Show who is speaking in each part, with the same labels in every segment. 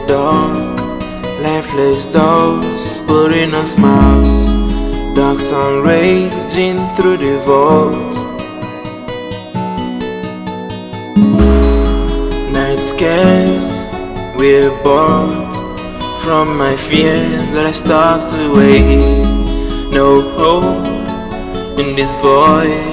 Speaker 1: dark, lifeless doors, putting on smiles. Dark sun raging through the vault. Night scares, we're bought from my fears that I start to wait. No hope in this void.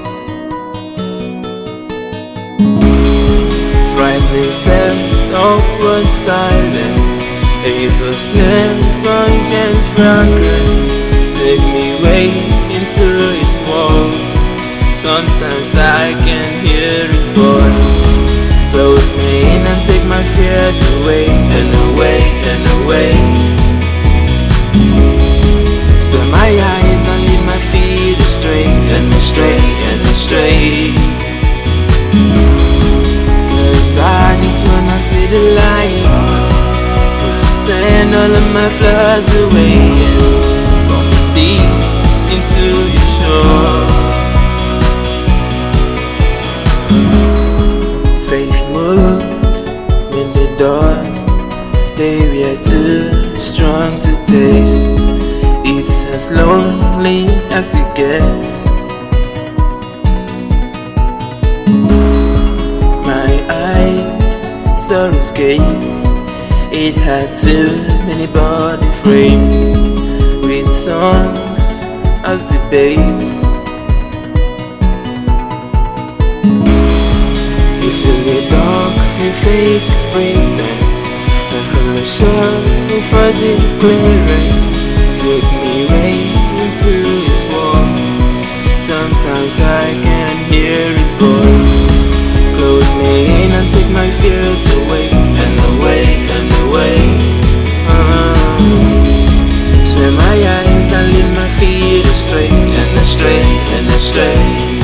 Speaker 1: Frightening steps, awkward silence, aimlessness, pungent fragrance. Take me way into his walls. Sometimes I can hear his voice. Close me in and take my fears away, and away, and away. Spare my eyes and lead my feet astray, and astray, and astray. Cause I just wanna see the light, to send all of my flaws away, and fall deep into your shore. Faith moved in the dust. They were too strong to taste. It's as lonely as it gets. My eyes saw its gates. It had too many body frames, with songs as debates. It's really dark and fake breakdowns, a hallucination with fuzzy clearance. Took me way into his walls. Sometimes I can hear his voice. Close me in and take my fears away, and away, and away. Spare my eyes and lead my feet astray, and astray, and astray.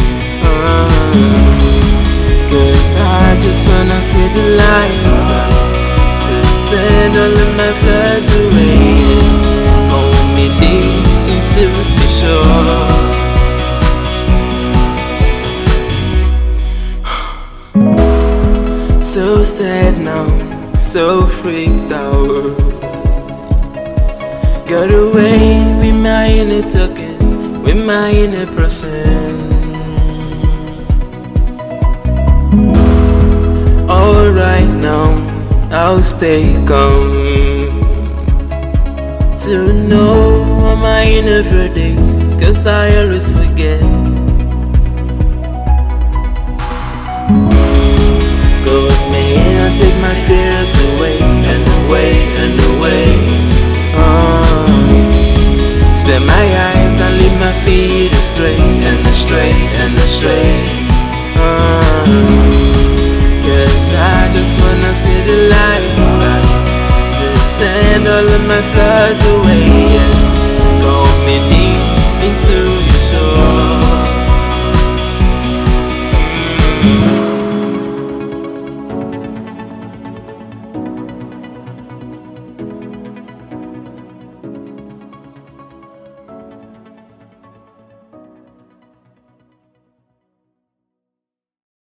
Speaker 1: Cause I just wanna see the light, to send all of my fears away, hold me deep into the shore. So sad now, so freaked out. Got away with my inner talking, with my inner person. Alright now, I'll stay calm, to know I'm my inner verdict, cause I always forget. Close me in and take my fears away, and away, and away. Spare my eyes and lead my feet astray, and astray, and astray. Cause I just wanna see the light, to send all of my flaws away, and call me deep into